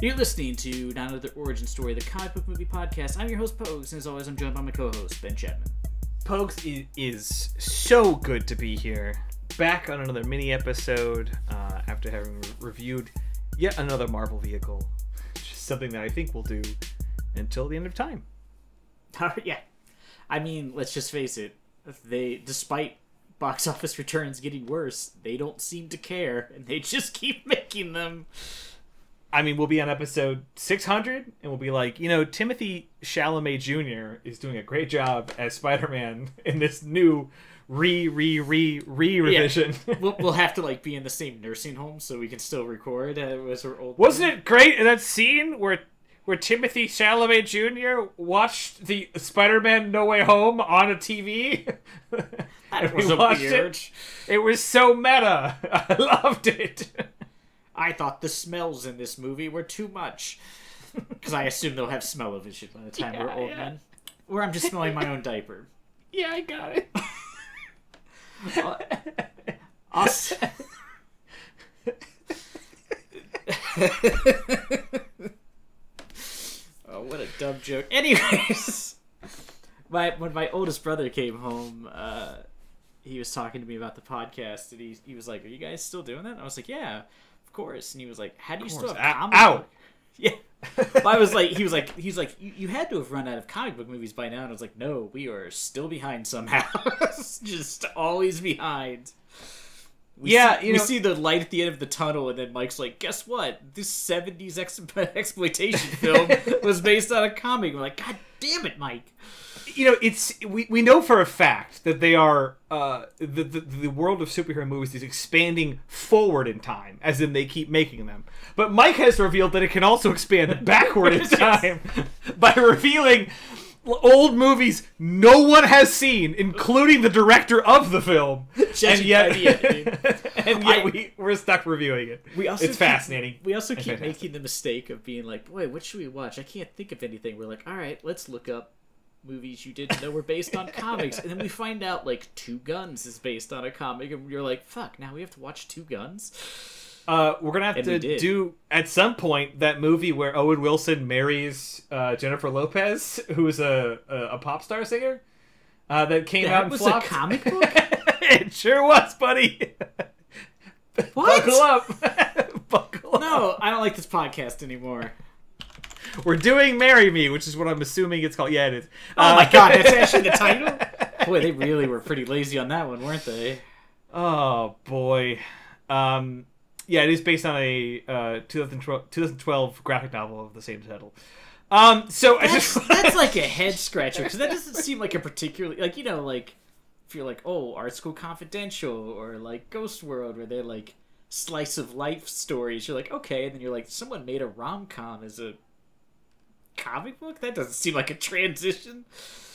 You're listening to Not Another Origin Story, the comic book movie podcast. I'm your host, Pogues, and as always, I'm joined by my co-host, Ben Chapman. Pogues, it is so good to be here. Back on another mini episode after having reviewed yet another Marvel vehicle. Which is something that I think we'll do until the end of time. Yeah. I mean, let's just face it. Despite box office returns getting worse, they don't seem to care, and they just keep making them. I mean, we'll be on episode 600, and we'll be like, Timothy Chalamet Jr. is doing a great job as Spider-Man in this new revision. Yeah. We'll have to be in the same nursing home so we can still record as we're old. Wasn't it great in that scene where Timothy Chalamet Jr. watched the Spider-Man No Way Home on a TV? That was weird. It was so meta. I loved it. I thought the smells in this movie were too much. Because I assume they'll have smell-o-vision by the time we're old men. Or I'm just smelling my own diaper. Yeah, I got it. Oh, what a dumb joke. Anyways, when my oldest brother came home, he was talking to me about the podcast, and he was like, "Are you guys still doing that?" And I was like, "Yeah, of course." And he was like, "How do you still have comic book?" Yeah. Well, I was like, he was like, you had to have run out of comic book movies by now. And I was like, no, we are still behind somehow. Just always behind. We see the light at the end of the tunnel, and then Mike's like, guess what? This 70s exploitation film was based on a comic. We're like, God damn it, Mike. We know for a fact that they are the world of superhero movies is expanding forward in time, as in they keep making them. But Mike has revealed that it can also expand backward in time by revealing old movies no one has seen, including the director of the film, and yet we're stuck reviewing it. It's fascinating. We also keep making the mistake of being like, boy, what should we watch? I can't think of anything. We're like, all right, let's look up movies you didn't know were based on comics, and then we find out Two Guns is based on a comic, and you're like, fuck, now we have to watch Two Guns. We're gonna have to do at some point that movie where Owen Wilson marries Jennifer Lopez, who is a pop star singer that came out and flopped. That was a comic book? It sure was, buddy. What? Buckle up. Buckle up. No, I don't like this podcast anymore. We're doing Marry Me, which is what I'm assuming it's called. Yeah, it is. Oh my god, that's actually the title? Boy, they really were pretty lazy on that one, weren't they? Oh, boy. Yeah, it is based on a 2012 graphic novel of the same title. That's like a head scratcher, because that doesn't seem like a particularly... if you're like, oh, Art School Confidential, or Ghost World, where they're slice of life stories, you're like, okay, and then you're like, someone made a rom-com as a comic book? That doesn't seem like a transition.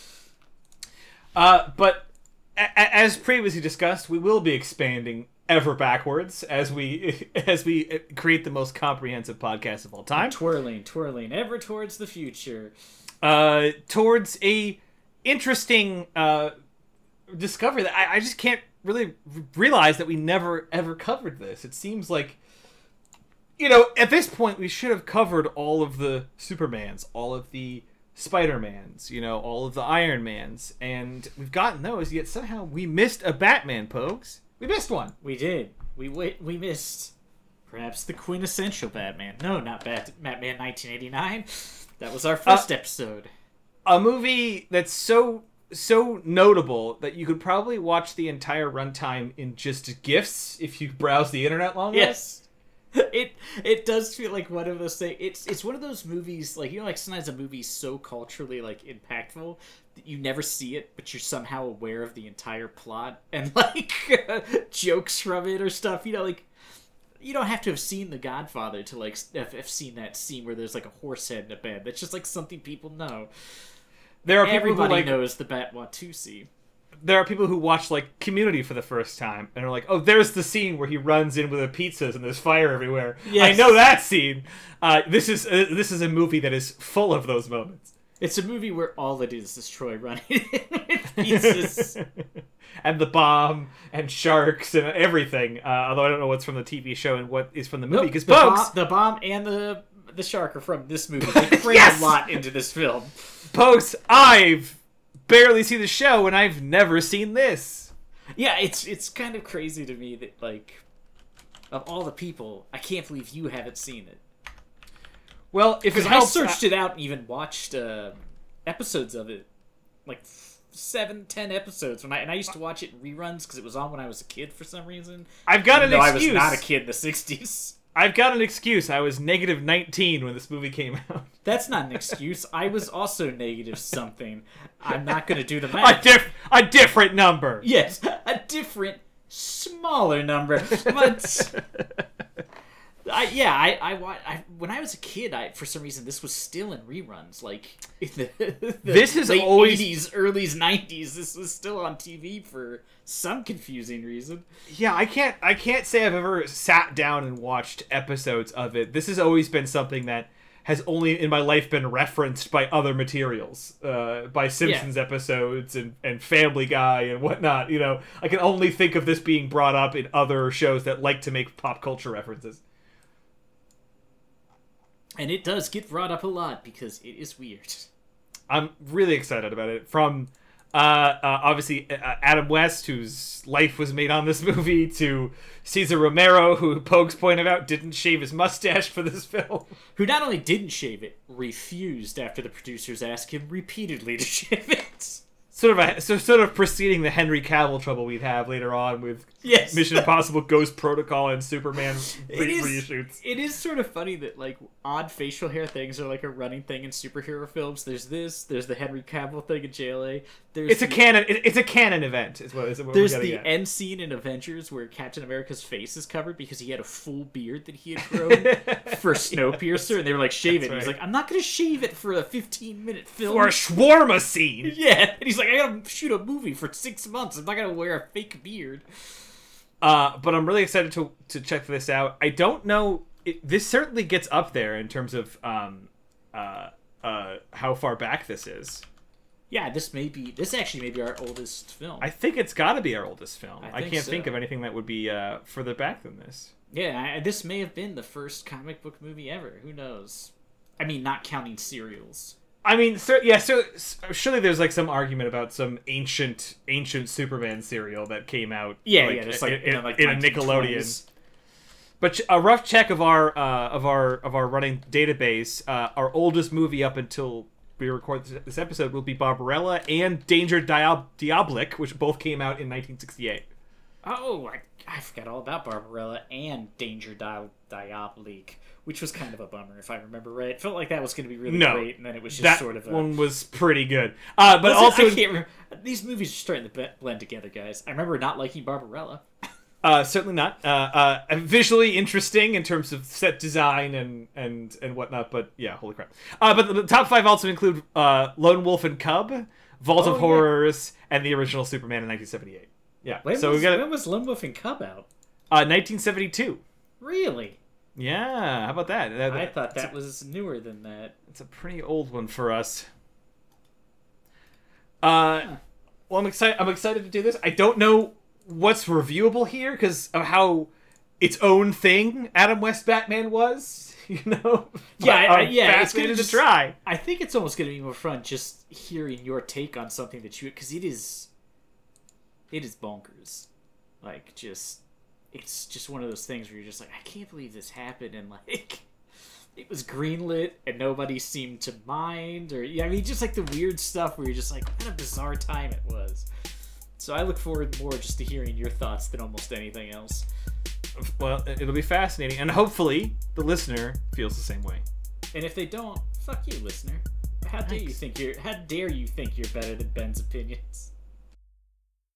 But as previously discussed, we will be expanding ever backwards as we create the most comprehensive podcast of all time. Twirling ever towards the future. Towards a interesting discovery that I just can't really realize that we never ever covered this. It seems like, at this point we should have covered all of the Supermans, all of the Spider-Mans, all of the Iron Mans, and we've gotten those, yet somehow we missed a Batman, Pogues. We missed one. We did. We missed perhaps the quintessential Batman. No, not Batman 1989. That was our first episode. A movie that's so notable that you could probably watch the entire runtime in just GIFs if you browse the internet long enough. Yes. It does feel like one of those things. It's one of those movies, sometimes a movie's so culturally impactful that you never see it, but you're somehow aware of the entire plot and jokes from it or stuff. You don't have to have seen The Godfather to have seen that scene where there's a horse head in a bed. That's just something people know. There are people Everybody who knows the Bat-Watusi. There are people who watch Community for the first time and are like, oh, there's the scene where he runs in with the pizzas and there's fire everywhere. Yes. I know that scene. This is a movie that is full of those moments. It's a movie where all it is Troy running in with pieces. And the bomb and sharks and everything. Although I don't know what's from the TV show and what is from the movie. Because the bomb and the the shark are from this movie. They cram Yes! a lot into this film. Pokes, I've barely seen the show, and I've never seen this. Yeah, it's kind of crazy to me that, like, of all the people, I can't believe you haven't seen it. Well, if it Because I helps, searched it out and even watched episodes of it, like 7-10 episodes. And I used to watch it in reruns because it was on when I was a kid for some reason. I've got an Even though excuse. I was not a kid in the 60s. I've got an excuse. I was negative 19 when this movie came out. That's not an excuse. I was also negative something. I'm not going to do the math. A different number. Yes, a different, smaller number. But when I was a kid, for some reason this was still in reruns. Like in the This is late always 80s, early 90s. This was still on TV for some confusing reason. Yeah, I can't say I've ever sat down and watched episodes of it. This has always been something that has only in my life been referenced by other materials, by Simpsons episodes and Family Guy and whatnot. You know, I can only think of this being brought up in other shows that like to make pop culture references. And it does get brought up a lot because it is weird. I'm really excited about it. From obviously Adam West, whose life was made on this movie, to Cesar Romero, who Pokes pointed out didn't shave his mustache for this film. Who not only didn't shave it, refused after the producers asked him repeatedly to shave it. Sort of preceding the Henry Cavill trouble we'd have later on with Yes. Mission Impossible Ghost Protocol and Superman reshoots. It is sort of funny that, like, odd facial hair things are, like, a running thing in superhero films. There's the Henry Cavill thing in JLA. It's a canon event, is what There's we're getting the at. end scene in Avengers where Captain America's face is covered because he had a full beard that he had grown for Snowpiercer, and they were like, shave it. That's And he's right. like, I'm not going to shave it for a 15-minute film. For a shawarma scene. Yeah, and he's like, I gotta shoot a movie for 6 months. I'm not gonna wear a fake beard. But I'm really excited to check this out. I don't know. This certainly gets up there in terms of how far back this is. Yeah, this actually may be our oldest film. I think it's got to be our oldest film. I think can't so. think of anything that would be further back than this. Yeah, this may have been the first comic book movie ever. Who knows? I mean, not counting serials. I mean, so surely there's like some argument about some ancient Superman serial that came out. There's like in a 1920s. Nickelodeon. But a rough check of our running database, our oldest movie up until we record this episode will be Barbarella and Danger Diabolik, which both came out in 1968. Oh, I forgot all about Barbarella and Danger Diabolik, which was kind of a bummer if I remember right. It felt like that was going to be really great, and then it was just that sort of one was pretty good. But also, I can't remember. These movies are starting to blend together, guys. I remember not liking Barbarella. Certainly not. Visually interesting in terms of set design and whatnot, but yeah, holy crap. But the top 5 also include Lone Wolf and Cub, Vault of Horrors, and the original Superman in 1978. Yeah. When was Lone Wolf and Cub out? 1972. Really? Yeah, how about that? I thought that was newer than that. It's a pretty old one for us. Well, I'm excited to do this. I don't know what's reviewable here because of how its own thing Adam West Batman was, you know. Fascinated to try. I think it's almost going to be more fun just hearing your take on something that because it is bonkers. Like, it's just one of those things where you're just like, I can't believe this happened, and like it was greenlit and nobody seemed to mind, or just like the weird stuff where you're just like, what a bizarre time it was. So I look forward more just to hearing your thoughts than almost anything else. Well, it'll be fascinating, and hopefully the listener feels the same way. And if they don't, fuck you, listener. How dare you think you're better than Ben's opinions?